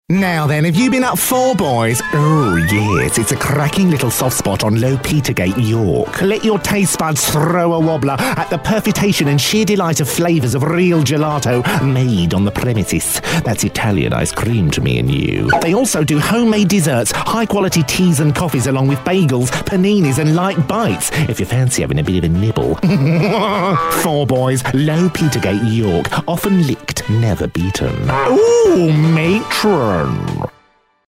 Now then, have you been up Four Boys? Oh yes, it's a cracking little soft spot on Low Petergate, York. Let your taste buds throw a wobbler at the perfitation and sheer delight of flavours of real gelato made on the premises. That's Italian ice cream to me and you. They also do homemade desserts, high-quality teas and coffees along with bagels, paninis and light bites, if you fancy having a bit of a nibble. Four Boys, Low Petergate, York. Often licked, never beaten. Ooh, matron.